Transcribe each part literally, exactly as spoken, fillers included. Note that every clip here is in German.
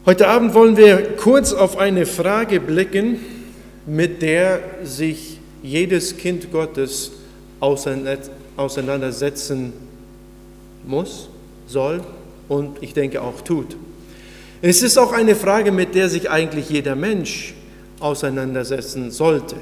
Heute Abend wollen wir kurz auf eine Frage blicken, mit der sich jedes Kind Gottes auseinandersetzen muss, soll und ich denke auch tut. Es ist auch eine Frage, mit der sich eigentlich jeder Mensch auseinandersetzen sollte.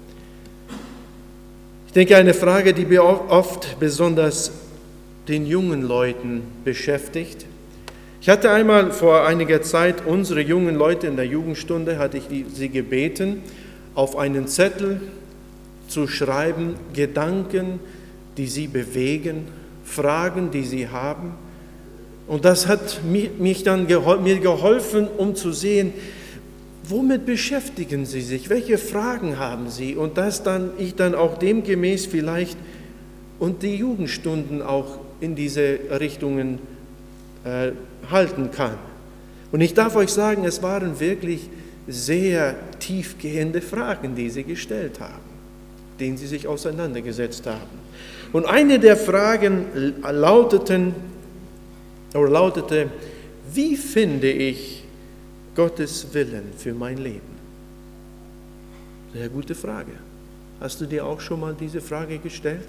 Ich denke, eine Frage, die oft besonders den jungen Leuten beschäftigt. Ich hatte einmal vor einiger Zeit unsere jungen Leute in der Jugendstunde, hatte ich sie gebeten, auf einen Zettel zu schreiben, Gedanken, die sie bewegen, Fragen, die sie haben. Und das hat mich dann mir geholfen, um zu sehen, womit beschäftigen sie sich, welche Fragen haben sie, und dass dann ich dann auch demgemäß vielleicht und die Jugendstunden auch in diese Richtungen äh, halten kann. Und ich darf euch sagen, es waren wirklich sehr tiefgehende Fragen, die sie gestellt haben, denen sie sich auseinandergesetzt haben. Und eine der Fragen lauteten, oder lautete, wie finde ich Gottes Willen für mein Leben? Sehr gute Frage. Hast du dir auch schon mal diese Frage gestellt?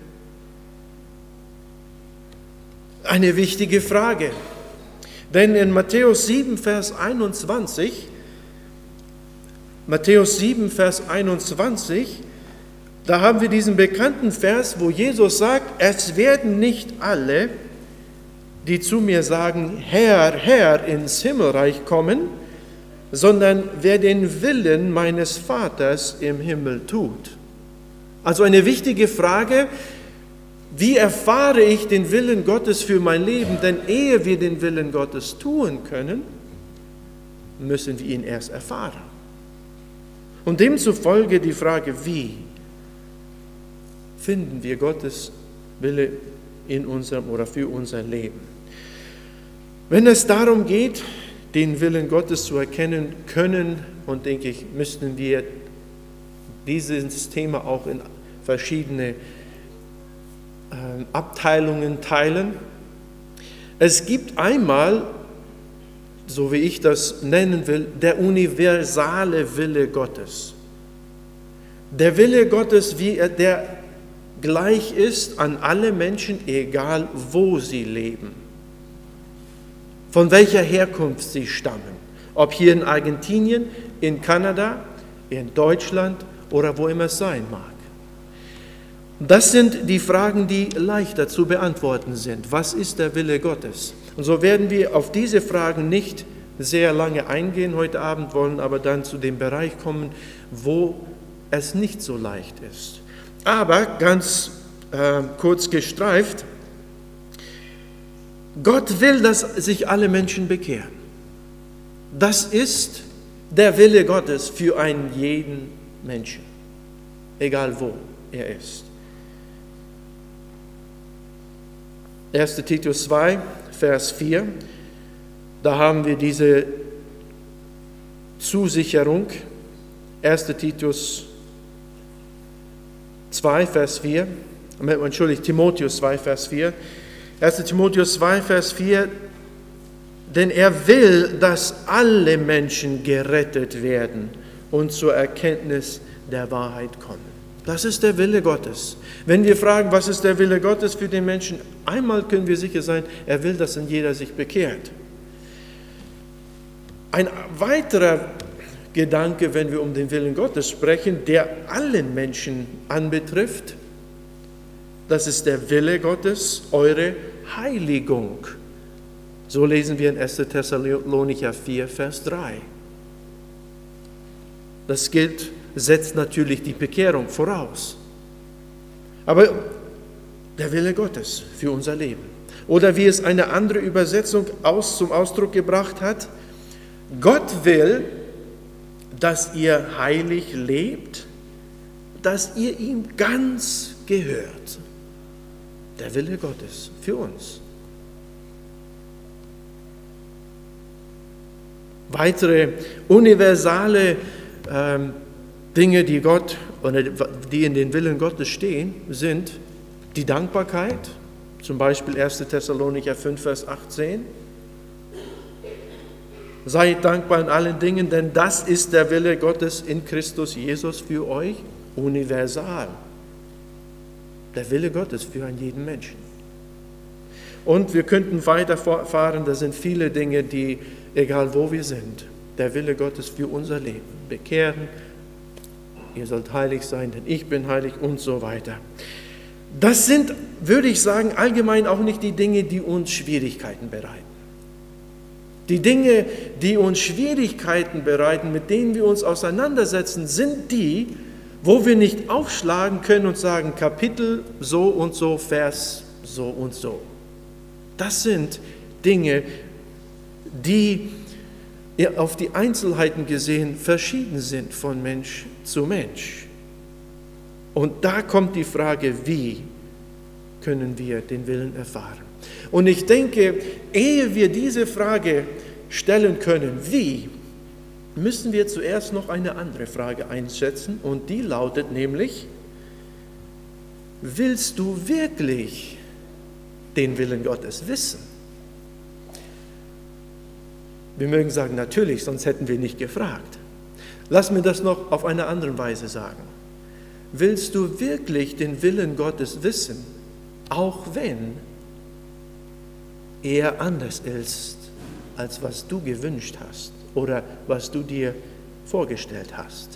Eine wichtige Frage. Denn in Matthäus sieben, Vers einundzwanzig, Matthäus sieben, Vers einundzwanzig, da haben wir diesen bekannten Vers, wo Jesus sagt, es werden nicht alle, die zu mir sagen, Herr, Herr, ins Himmelreich kommen, sondern wer den Willen meines Vaters im Himmel tut. Also eine wichtige Frage, wie erfahre ich den Willen Gottes für mein Leben? Denn ehe wir den Willen Gottes tun können, müssen wir ihn erst erfahren. Und demzufolge die Frage, wie finden wir Gottes Wille in unserem oder für unser Leben? Wenn es darum geht, den Willen Gottes zu erkennen können, und denke ich, müssten wir dieses Thema auch in verschiedene Abteilungen teilen. Es gibt einmal, so wie ich das nennen will, der universale Wille Gottes. Der Wille Gottes, wie er, der gleich ist an alle Menschen, egal wo sie leben, von welcher Herkunft sie stammen, ob hier in Argentinien, in Kanada, in Deutschland oder wo immer es sein mag. Das sind die Fragen, die leichter zu beantworten sind. Was ist der Wille Gottes? Und so werden wir auf diese Fragen nicht sehr lange eingehen heute Abend, wollen aber dann zu dem Bereich kommen, wo es nicht so leicht ist. Aber ganz äh, kurz gestreift, Gott will, dass sich alle Menschen bekehren. Das ist der Wille Gottes für einen jeden Menschen, egal wo er ist. erster Titus zwei, Vers vier, da haben wir diese Zusicherung. erster Titus zwei, Vers vier, Entschuldigung, Timotheus zwei, Vers vier. erster Timotheus zwei, Vers vier, denn er will, dass alle Menschen gerettet werden und zur Erkenntnis der Wahrheit kommen. Das ist der Wille Gottes. Wenn wir fragen, was ist der Wille Gottes für den Menschen, einmal können wir sicher sein, er will, dass jeder sich bekehrt. Ein weiterer Gedanke, wenn wir um den Willen Gottes sprechen, der allen Menschen anbetrifft, das ist der Wille Gottes, eure Heiligung. So lesen wir in erster Thessalonicher vier, Vers drei. Das gilt, setzt natürlich die Bekehrung voraus. Aber der Wille Gottes für unser Leben. Oder wie es eine andere Übersetzung aus, zum Ausdruck gebracht hat, Gott will, dass ihr heilig lebt, dass ihr ihm ganz gehört. Der Wille Gottes für uns. Weitere universale ähm, Dinge, die Gott oder die in den Willen Gottes stehen, sind die Dankbarkeit, zum Beispiel erster Thessalonicher fünf, Vers achtzehn, seid dankbar in allen Dingen, denn das ist der Wille Gottes in Christus Jesus für euch, universal. Der Wille Gottes für einen jeden Menschen. Und wir könnten weiterfahren, da sind viele Dinge, die, egal wo wir sind, der Wille Gottes für unser Leben. Bekehren, ihr sollt heilig sein, denn ich bin heilig und so weiter. Das sind, würde ich sagen, allgemein auch nicht die Dinge, die uns Schwierigkeiten bereiten. Die Dinge, die uns Schwierigkeiten bereiten, mit denen wir uns auseinandersetzen, sind die, wo wir nicht aufschlagen können und sagen, Kapitel so und so, Vers so und so. Das sind Dinge, die auf die Einzelheiten gesehen verschieden sind von Mensch zu Mensch. Und da kommt die Frage, wie können wir den Willen erfahren? Und ich denke, ehe wir diese Frage stellen können, wie, müssen wir zuerst noch eine andere Frage einsetzen und die lautet nämlich, willst du wirklich den Willen Gottes wissen? Wir mögen sagen, natürlich, sonst hätten wir nicht gefragt. Lass mir das noch auf eine andere Weise sagen. Willst du wirklich den Willen Gottes wissen, auch wenn er anders ist, als was du gewünscht hast oder was du dir vorgestellt hast?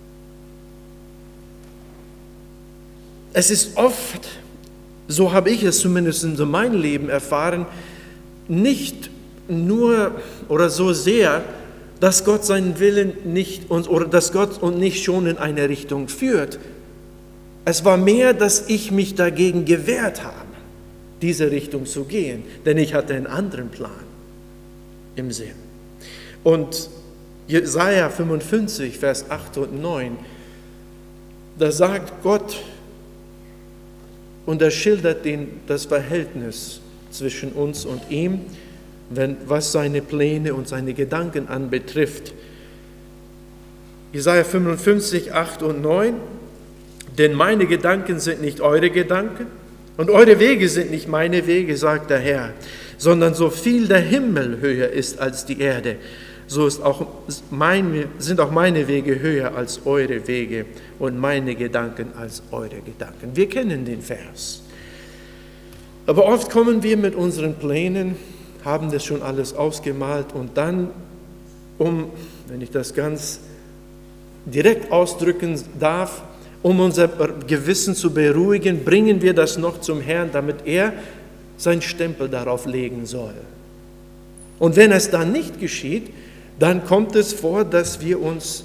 Es ist oft, so habe ich es zumindest in meinem Leben erfahren, nicht nur oder so sehr, dass Gott seinen Willen nicht uns oder dass Gott uns nicht schon in eine Richtung führt. Es war mehr, dass ich mich dagegen gewehrt habe, diese Richtung zu gehen, denn ich hatte einen anderen Plan im Sinn. Und Jesaja fünfundfünfzig, Vers acht und neun, da sagt Gott und er schildert den, das Verhältnis zwischen uns und ihm, wenn, was seine Pläne und seine Gedanken anbetrifft. Jesaja fünfundfünfzig, acht und neun, denn meine Gedanken sind nicht eure Gedanken und eure Wege sind nicht meine Wege, sagt der Herr, sondern so viel der Himmel höher ist als die Erde, so ist auch meine, sind auch meine Wege höher als eure Wege und meine Gedanken als eure Gedanken. Wir kennen den Vers. Aber oft kommen wir mit unseren Plänen, haben das schon alles ausgemalt und dann, um, wenn ich das ganz direkt ausdrücken darf, um unser Gewissen zu beruhigen, bringen wir das noch zum Herrn, damit er seinen Stempel darauf legen soll. Und wenn es dann nicht geschieht, dann kommt es vor, dass wir uns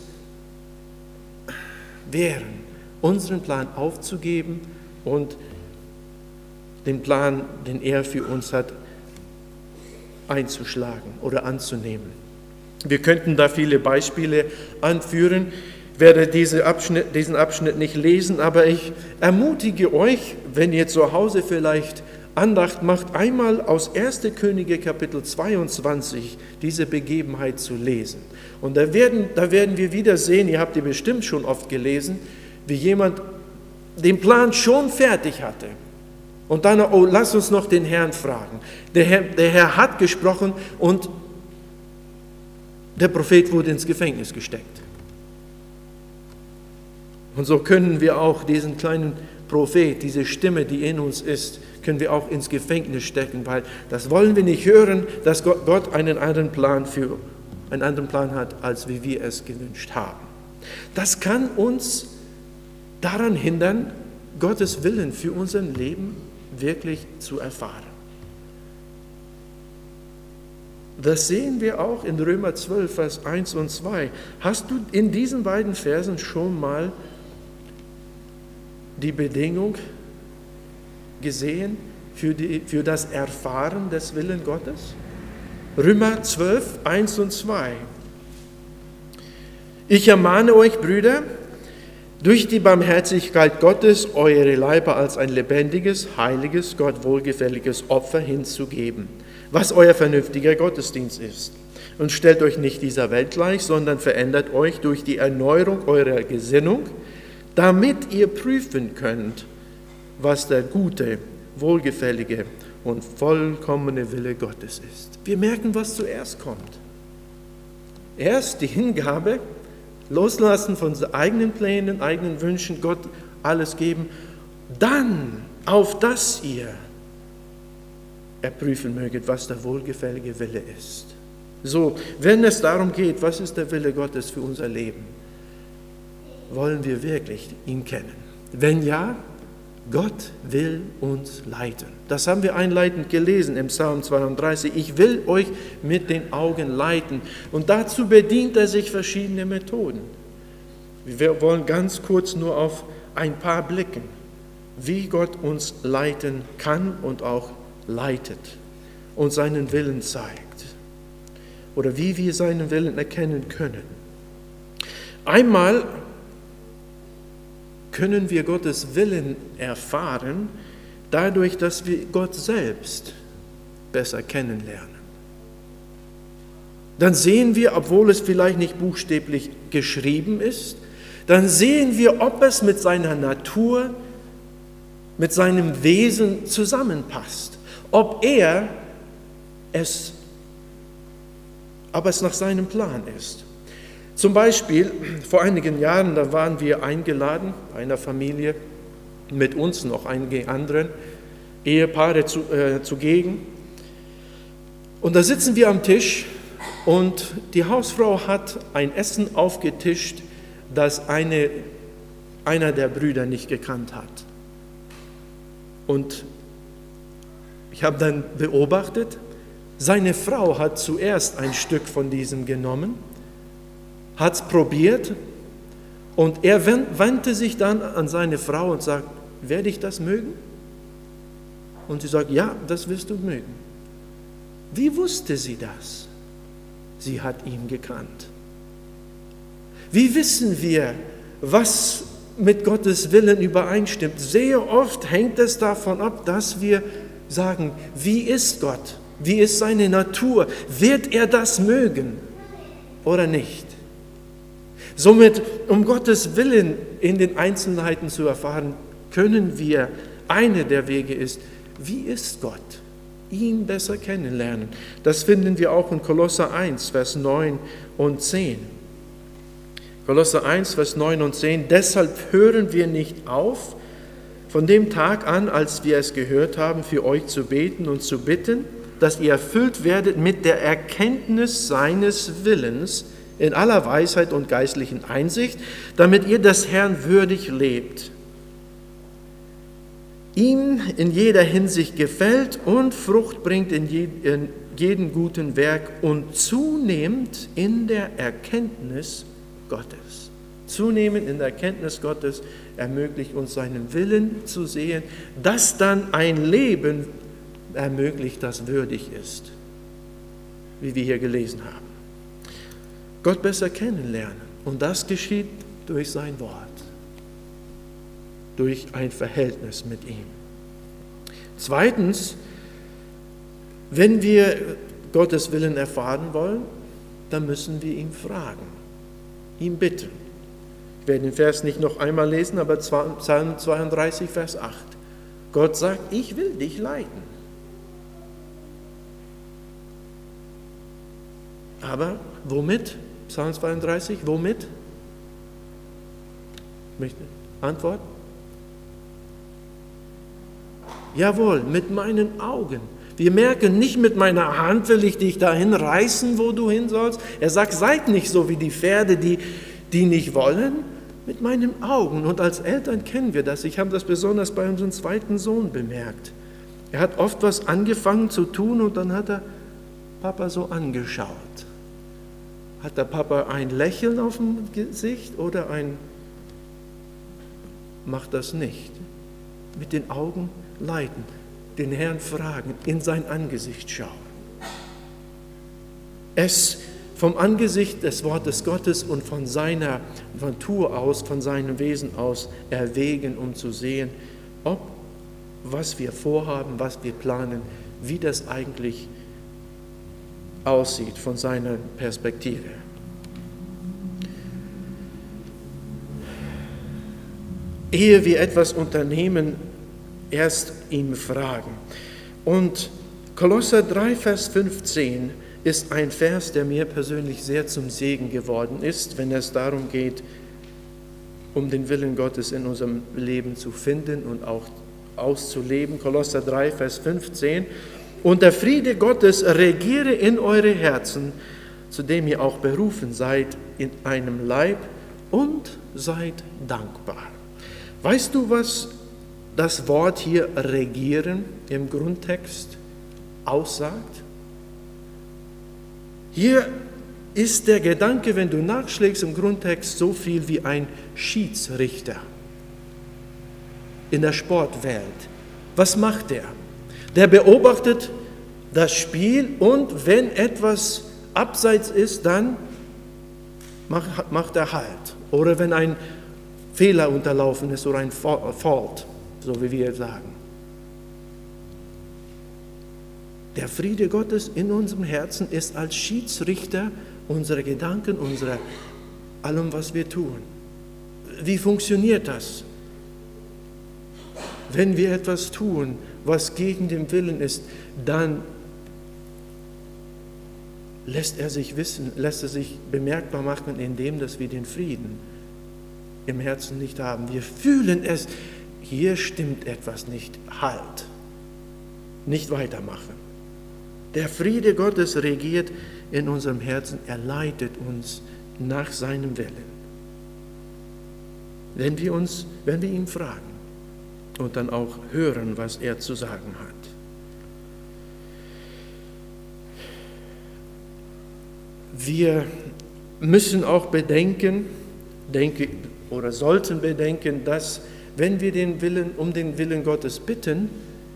wehren, unseren Plan aufzugeben und den Plan, den er für uns hat, einzuschlagen oder anzunehmen. Wir könnten da viele Beispiele anführen. Ich werde diese Abschnitt, diesen Abschnitt nicht lesen, aber ich ermutige euch, wenn ihr zu Hause vielleicht Andacht macht, einmal aus erster Könige Kapitel zweiundzwanzig diese Begebenheit zu lesen. Und da werden, da werden wir wieder sehen, ihr habt ihr bestimmt schon oft gelesen, wie jemand den Plan schon fertig hatte. Und dann, oh, lass uns noch den Herrn fragen. Der Herr, der Herr hat gesprochen und der Prophet wurde ins Gefängnis gesteckt. Und so können wir auch diesen kleinen Prophet, diese Stimme, die in uns ist, können wir auch ins Gefängnis stecken, weil das wollen wir nicht hören, dass Gott einen anderen Plan für, einen anderen Plan hat, als wie wir es gewünscht haben. Das kann uns daran hindern, Gottes Willen für unser Leben wirklich zu erfahren. Das sehen wir auch in Römer zwölf, Vers eins und zwei. Hast du in diesen beiden Versen schon mal die Bedingung gesehen für, die, für das Erfahren des Willens Gottes? Römer zwölf, eins und zwei. Ich ermahne euch, Brüder, durch die Barmherzigkeit Gottes eure Leiber als ein lebendiges, heiliges, Gott wohlgefälliges Opfer hinzugeben, was euer vernünftiger Gottesdienst ist. Und stellt euch nicht dieser Welt gleich, sondern verändert euch durch die Erneuerung eurer Gesinnung, damit ihr prüfen könnt, was der gute, wohlgefällige und vollkommene Wille Gottes ist. Wir merken, was zuerst kommt. Erst die Hingabe, loslassen von eigenen Plänen, eigenen Wünschen, Gott alles geben, dann auf das ihr erprüfen möget, was der wohlgefällige Wille ist. So, wenn es darum geht, was ist der Wille Gottes für unser Leben, wollen wir wirklich ihn kennen? Wenn ja, Gott will uns leiten. Das haben wir einleitend gelesen im Psalm zweiunddreißig. Ich will euch mit den Augen leiten. Und dazu bedient er sich verschiedene Methoden. Wir wollen ganz kurz nur auf ein paar blicken, wie Gott uns leiten kann und auch leitet und seinen Willen zeigt. Oder wie wir seinen Willen erkennen können. Einmal können wir Gottes Willen erfahren, dadurch, dass wir Gott selbst besser kennenlernen. Dann sehen wir, obwohl es vielleicht nicht buchstäblich geschrieben ist, dann sehen wir, ob es mit seiner Natur, mit seinem Wesen zusammenpasst, ob er es, ob es nach seinem Plan ist. Zum Beispiel, vor einigen Jahren, da waren wir eingeladen, einer Familie, mit uns noch einige anderen Ehepaare zu, äh, zugegen. Und da sitzen wir am Tisch und die Hausfrau hat ein Essen aufgetischt, das eine, einer der Brüder nicht gekannt hat. Und ich habe dann beobachtet, seine Frau hat zuerst ein Stück von diesem genommen, hat es probiert und er wandte sich dann an seine Frau und sagt, werde ich das mögen? Und sie sagt, ja, das wirst du mögen. Wie wusste sie das? Sie hat ihn gekannt. Wie wissen wir, was mit Gottes Willen übereinstimmt? Sehr oft hängt es davon ab, dass wir sagen, wie ist Gott? Wie ist seine Natur? Wird er das mögen oder nicht? Somit, um Gottes Willen in den Einzelheiten zu erfahren, können wir, einer der Wege ist, wie ist Gott? Ihn besser kennenlernen. Das finden wir auch in Kolosser eins, Vers neun und zehn. Kolosser eins, Vers neun und zehn. Deshalb hören wir nicht auf, von dem Tag an, als wir es gehört haben, für euch zu beten und zu bitten, dass ihr erfüllt werdet mit der Erkenntnis seines Willens in aller Weisheit und geistlichen Einsicht, damit ihr des Herrn würdig lebt, ihm in jeder Hinsicht gefällt und Frucht bringt in jedem guten Werk und zunehmend in der Erkenntnis Gottes. Zunehmend in der Erkenntnis Gottes ermöglicht uns seinen Willen zu sehen, das dann ein Leben ermöglicht, das würdig ist, wie wir hier gelesen haben. Gott besser kennenlernen und das geschieht durch sein Wort, durch ein Verhältnis mit ihm. Zweitens, wenn wir Gottes Willen erfahren wollen, dann müssen wir ihn fragen, ihn bitten. Ich werde den Vers nicht noch einmal lesen, aber Psalm zweiunddreißig, Vers acht. Gott sagt, ich will dich leiten. Aber womit? Psalm zweiunddreißig, womit? Möchte Antwort? Jawohl, mit meinen Augen. Wir merken, nicht mit meiner Hand will ich dich dahin reißen, wo du hin sollst. Er sagt, seid nicht so wie die Pferde, die, die nicht wollen, mit meinen Augen. Und als Eltern kennen wir das. Ich habe das besonders bei unserem zweiten Sohn bemerkt. Er hat oft was angefangen zu tun und dann hat er Papa so angeschaut. Hat der Papa ein Lächeln auf dem Gesicht oder ein, macht das nicht. Mit den Augen leiten, den Herrn fragen, in sein Angesicht schauen. Es vom Angesicht des Wortes Gottes und von seiner Natur aus, von seinem Wesen aus erwägen, um zu sehen, ob was wir vorhaben, was wir planen, wie das eigentlich aussieht von seiner Perspektive. Ehe wir etwas unternehmen, erst ihn fragen. Und Kolosser drei, Vers fünfzehn ist ein Vers, der mir persönlich sehr zum Segen geworden ist, wenn es darum geht, um den Willen Gottes in unserem Leben zu finden und auch auszuleben. Kolosser drei, Vers fünfzehn. Und der Friede Gottes regiere in eure Herzen, zu dem ihr auch berufen seid in einem Leib, und seid dankbar. Weißt du, was das Wort hier regieren im Grundtext aussagt? Hier ist der Gedanke, wenn du nachschlägst im Grundtext, so viel wie ein Schiedsrichter in der Sportwelt. Was macht der? Der beobachtet das Spiel und wenn etwas abseits ist, dann macht er Halt. Oder wenn ein Fehler unterlaufen ist oder ein Fault, so wie wir sagen. Der Friede Gottes in unserem Herzen ist als Schiedsrichter unserer Gedanken, unserer allem, was wir tun. Wie funktioniert das? Wenn wir etwas tun, was gegen den Willen ist, dann lässt er sich wissen, lässt er sich bemerkbar machen, indem dass wir den Frieden im Herzen nicht haben. Wir fühlen es, hier stimmt etwas nicht, halt, nicht weitermachen. Der Friede Gottes regiert in unserem Herzen, er leitet uns nach seinem Willen. Wenn wir uns, wenn wir ihn fragen und dann auch hören, was er zu sagen hat. Wir müssen auch bedenken, denke, oder sollten bedenken, dass wenn wir den Willen, um den Willen Gottes bitten,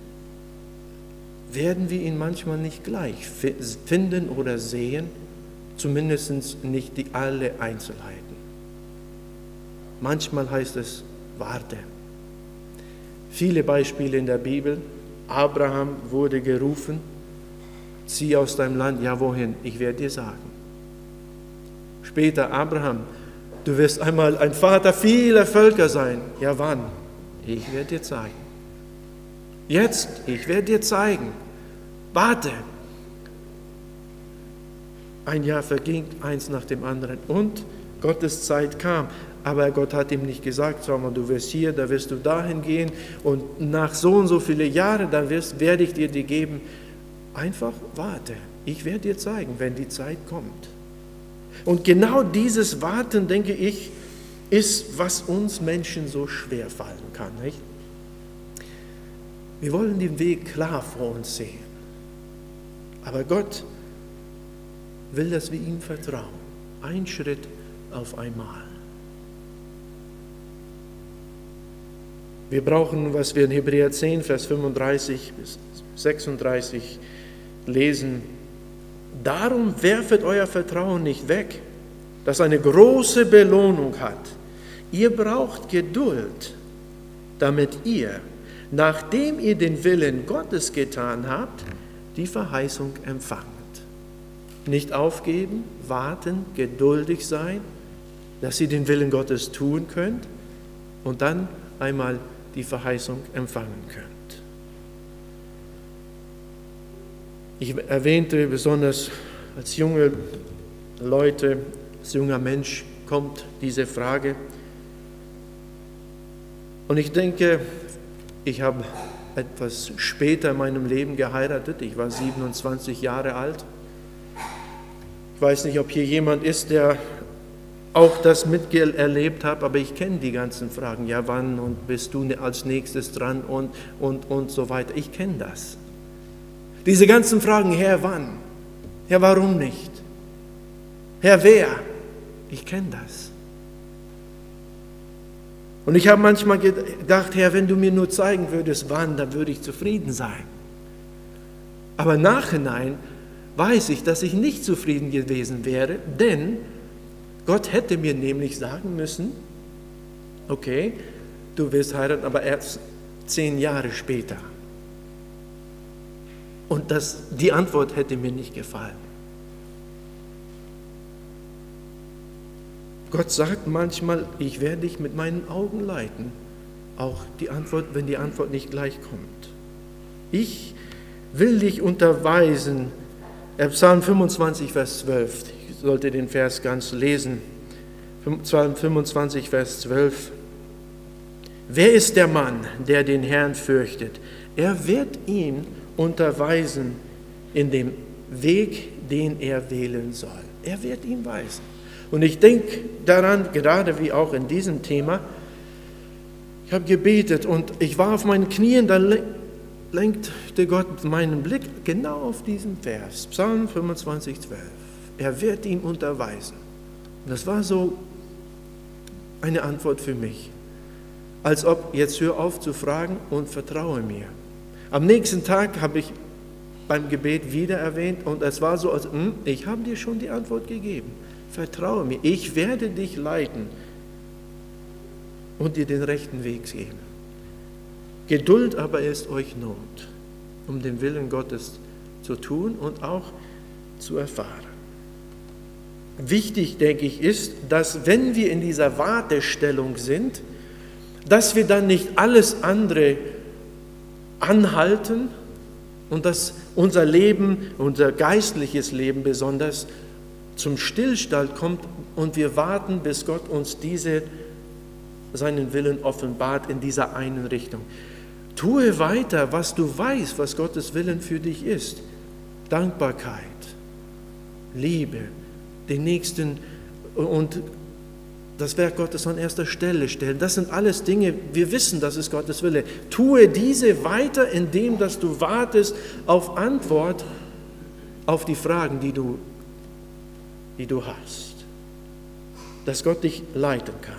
werden wir ihn manchmal nicht gleich finden oder sehen, zumindest nicht die alle Einzelheiten. Manchmal heißt es, warte. Viele Beispiele in der Bibel. Abraham wurde gerufen, zieh aus deinem Land, ja wohin? Ich werde dir sagen. Später, Abraham, du wirst einmal ein Vater vieler Völker sein. Ja, wann? Ich werde dir zeigen. Jetzt, ich werde dir zeigen. Warte. Ein Jahr verging, eins nach dem anderen. Und Gottes Zeit kam. Aber Gott hat ihm nicht gesagt, schau mal, du wirst hier, da wirst du dahin gehen. Und nach so und so viele Jahren, dann wirst, werde ich dir die geben. Einfach warte. Ich werde dir zeigen, wenn die Zeit kommt. Und genau dieses Warten, denke ich, ist, was uns Menschen so schwer fallen kann. Nicht? Wir wollen den Weg klar vor uns sehen. Aber Gott will, dass wir ihm vertrauen. Ein Schritt auf einmal. Wir brauchen, was wir in Hebräer zehn, Vers fünfunddreißig bis sechsunddreißig lesen. Darum werfet euer Vertrauen nicht weg, das eine große Belohnung hat. Ihr braucht Geduld, damit ihr, nachdem ihr den Willen Gottes getan habt, die Verheißung empfangt. Nicht aufgeben, warten, geduldig sein, dass ihr den Willen Gottes tun könnt und dann einmal die Verheißung empfangen könnt. Ich erwähnte besonders als junge Leute, als junger Mensch kommt diese Frage. Und ich denke, ich habe etwas später in meinem Leben geheiratet. Ich war siebenundzwanzig Jahre alt. Ich weiß nicht, ob hier jemand ist, der auch das miterlebt hat, aber ich kenne die ganzen Fragen. Ja, wann und bist du als nächstes dran und, und, und so weiter. Ich kenne das. Diese ganzen Fragen, Herr, wann? Herr, warum nicht? Herr, wer? Ich kenne das. Und ich habe manchmal gedacht, Herr, wenn du mir nur zeigen würdest, wann, dann würde ich zufrieden sein. Aber im Nachhinein weiß ich, dass ich nicht zufrieden gewesen wäre, denn Gott hätte mir nämlich sagen müssen, okay, du wirst heiraten, aber erst zehn Jahre später. Und das, die Antwort hätte mir nicht gefallen. Gott sagt manchmal, ich werde dich mit meinen Augen leiten, auch die Antwort, wenn die Antwort nicht gleich kommt. Ich will dich unterweisen, Psalm fünfundzwanzig, Vers zwölf. Ich sollte den Vers ganz lesen. Psalm fünfundzwanzig, Vers zwölf. Wer ist der Mann, der den Herrn fürchtet? Er wird ihn unterweisen in dem Weg, den er wählen soll. Er wird ihn weisen. Und ich denke daran, gerade wie auch in diesem Thema, ich habe gebetet und ich war auf meinen Knien, da lenkte Gott meinen Blick genau auf diesen Vers, Psalm fünfundzwanzig, zwölf. Er wird ihn unterweisen. Und das war so eine Antwort für mich. Als ob, jetzt hör auf zu fragen und vertraue mir. Am nächsten Tag habe ich beim Gebet wieder erwähnt und es war so, als hm, ich habe dir schon die Antwort gegeben. Vertraue mir, ich werde dich leiten und dir den rechten Weg geben. Geduld aber ist euch Not, um den Willen Gottes zu tun und auch zu erfahren. Wichtig, denke ich, ist, dass wenn wir in dieser Wartestellung sind, dass wir dann nicht alles andere anhalten und dass unser Leben, unser geistliches Leben besonders zum Stillstand kommt und wir warten, bis Gott uns diese, seinen Willen offenbart in dieser einen Richtung. Tue weiter, was du weißt, was Gottes Willen für dich ist. Dankbarkeit, Liebe, den Nächsten und das Werk Gottes an erster Stelle stellen. Das sind alles Dinge, wir wissen, das ist Gottes Wille. Tue diese weiter, indem dass du wartest auf Antwort auf die Fragen, die du, die du hast. Dass Gott dich leiten kann.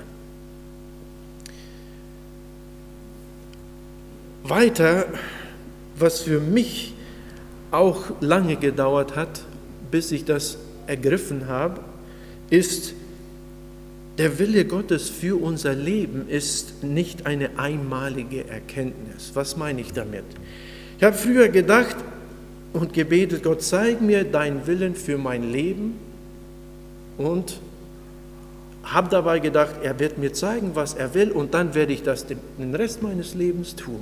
Weiter, was für mich auch lange gedauert hat, bis ich das ergriffen habe, ist, der Wille Gottes für unser Leben ist nicht eine einmalige Erkenntnis. Was meine ich damit? Ich habe früher gedacht und gebetet, Gott, zeig mir deinen Willen für mein Leben und habe dabei gedacht, er wird mir zeigen, was er will und dann werde ich das den Rest meines Lebens tun.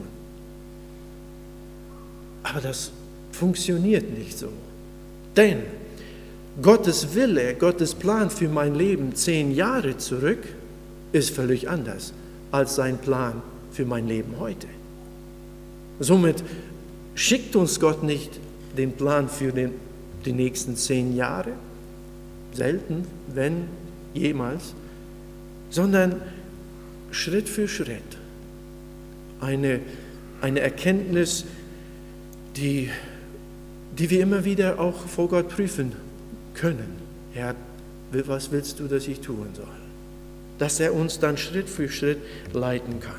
Aber das funktioniert nicht so. Denn Gottes Wille, Gottes Plan für mein Leben zehn Jahre zurück ist völlig anders als sein Plan für mein Leben heute. Somit schickt uns Gott nicht den Plan für den, die nächsten zehn Jahre, selten, wenn jemals, sondern Schritt für Schritt. Eine, eine Erkenntnis, die, die wir immer wieder auch vor Gott prüfen können. Herr, was willst du, dass ich tun soll? Dass er uns dann Schritt für Schritt leiten kann.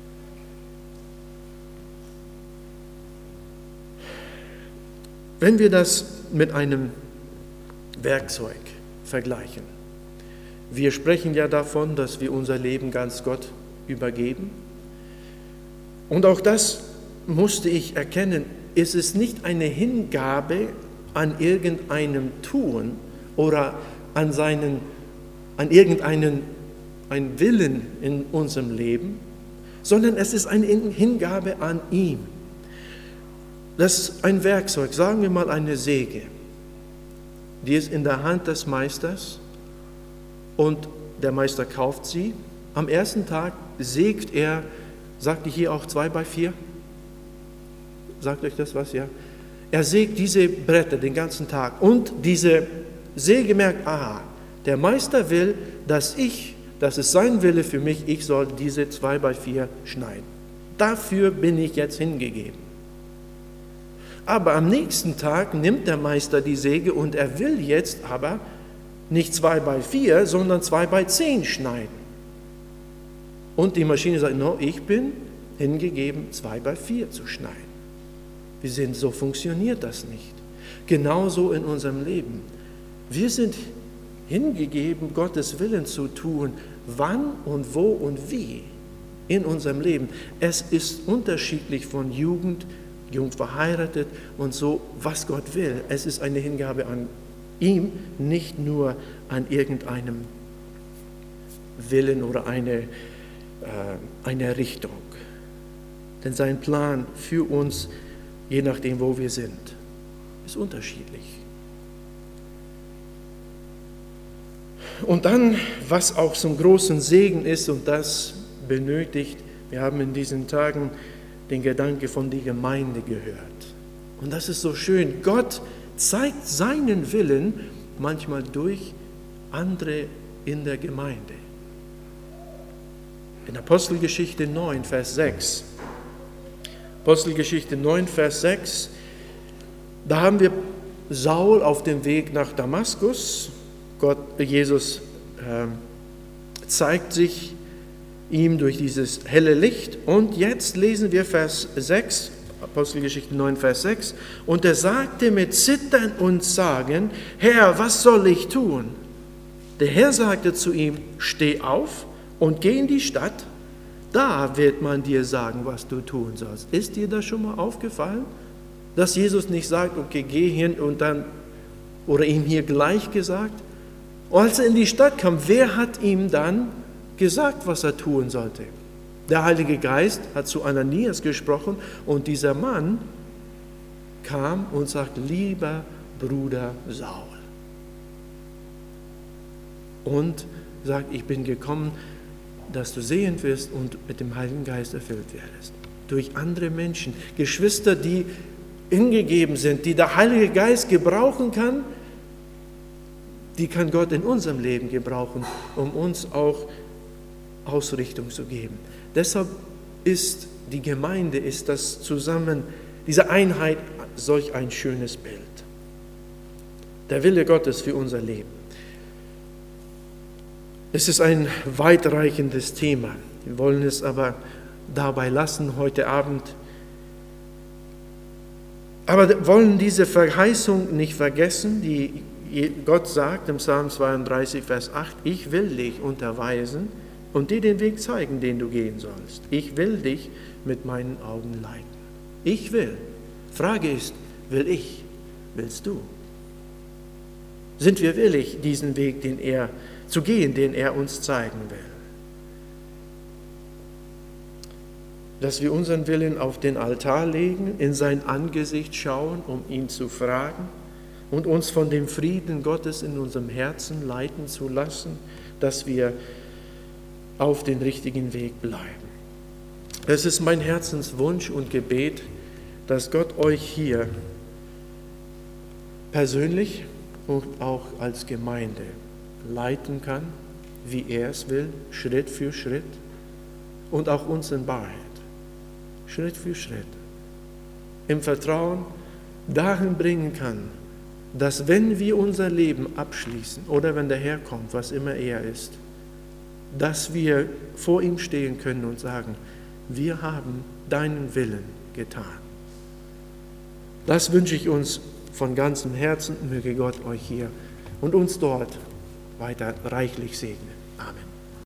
Wenn wir das mit einem Werkzeug vergleichen, wir sprechen ja davon, dass wir unser Leben ganz Gott übergeben. Und auch das musste ich erkennen, es ist nicht eine Hingabe an irgendeinem Tun oder an, seinen, an irgendeinen einen Willen in unserem Leben, sondern es ist eine Hingabe an ihm. Das ist ein Werkzeug, sagen wir mal eine Säge, die ist in der Hand des Meisters und der Meister kauft sie. Am ersten Tag sägt er, sagt hier auch zwei bei vier? Sagt euch das was, ja? Er sägt diese Bretter den ganzen Tag und diese Säge merkt, aha, der Meister will, dass ich, das ist sein Wille für mich, ich soll diese zwei bei vier schneiden. Dafür bin ich jetzt hingegeben. Aber am nächsten Tag nimmt der Meister die Säge und er will jetzt aber nicht zwei bei vier, sondern zwei bei zehn schneiden. Und die Maschine sagt, no, ich bin hingegeben, zwei bei vier zu schneiden. Wir sehen, so funktioniert das nicht. Genauso in unserem Leben. Wir sind hingegeben, Gottes Willen zu tun, wann und wo und wie in unserem Leben. Es ist unterschiedlich von Jugend, jung verheiratet und so, was Gott will. Es ist eine Hingabe an ihm, nicht nur an irgendeinem Willen oder eine, äh, eine Richtung. Denn sein Plan für uns, je nachdem, wo wir sind, ist unterschiedlich. Und dann, was auch zum großen Segen ist, und das benötigt, wir haben in diesen Tagen den Gedanke von der Gemeinde gehört. Und das ist so schön. Gott zeigt seinen Willen manchmal durch andere in der Gemeinde. In Apostelgeschichte neun, Vers sechs. Apostelgeschichte neun, Vers sechs. Da haben wir Saul auf dem Weg nach Damaskus. Gott, Jesus äh, zeigt sich ihm durch dieses helle Licht. Und jetzt lesen wir Vers sechs, Apostelgeschichte neun, Vers sechs. Und er sagte mit Zittern und Sagen: Herr, was soll ich tun? Der Herr sagte zu ihm: Steh auf und geh in die Stadt. Da wird man dir sagen, was du tun sollst. Ist dir das schon mal aufgefallen? Dass Jesus nicht sagt, okay, geh hin und dann, oder ihm hier gleich gesagt. Und als er in die Stadt kam, wer hat ihm dann gesagt, was er tun sollte? Der Heilige Geist hat zu Ananias gesprochen und dieser Mann kam und sagt: Lieber Bruder Saul. Und sagt: Ich bin gekommen, dass du sehen wirst und mit dem Heiligen Geist erfüllt werdest. Durch andere Menschen, Geschwister, die hingegeben sind, die der Heilige Geist gebrauchen kann, die kann Gott in unserem Leben gebrauchen, um uns auch Ausrichtung zu geben. Deshalb ist die Gemeinde, ist das Zusammen, diese Einheit solch ein schönes Bild. Der Wille Gottes für unser Leben. Es ist ein weitreichendes Thema. Wir wollen es aber dabei lassen heute Abend. Aber wollen diese Verheißung nicht vergessen, die Gott sagt im Psalm zweiunddreißig, Vers acht: Ich will dich unterweisen und dir den Weg zeigen, den du gehen sollst. Ich will dich mit meinen Augen leiten. Ich will. Frage ist, will ich? Willst du? Sind wir willig, diesen Weg, den er zu gehen, den er uns zeigen will? Dass wir unseren Willen auf den Altar legen, in sein Angesicht schauen, um ihn zu fragen und uns von dem Frieden Gottes in unserem Herzen leiten zu lassen, dass wir auf den richtigen Weg bleiben. Es ist mein Herzenswunsch und Gebet, dass Gott euch hier persönlich und auch als Gemeinde leiten kann, wie er es will, Schritt für Schritt, und auch uns in Wahrheit, Schritt für Schritt, im Vertrauen dahin bringen kann, dass wenn wir unser Leben abschließen oder wenn der Herr kommt, was immer er ist, dass wir vor ihm stehen können und sagen: Wir haben deinen Willen getan. Das wünsche ich uns von ganzem Herzen. Möge Gott euch hier und uns dort weiter reichlich segnen. Amen.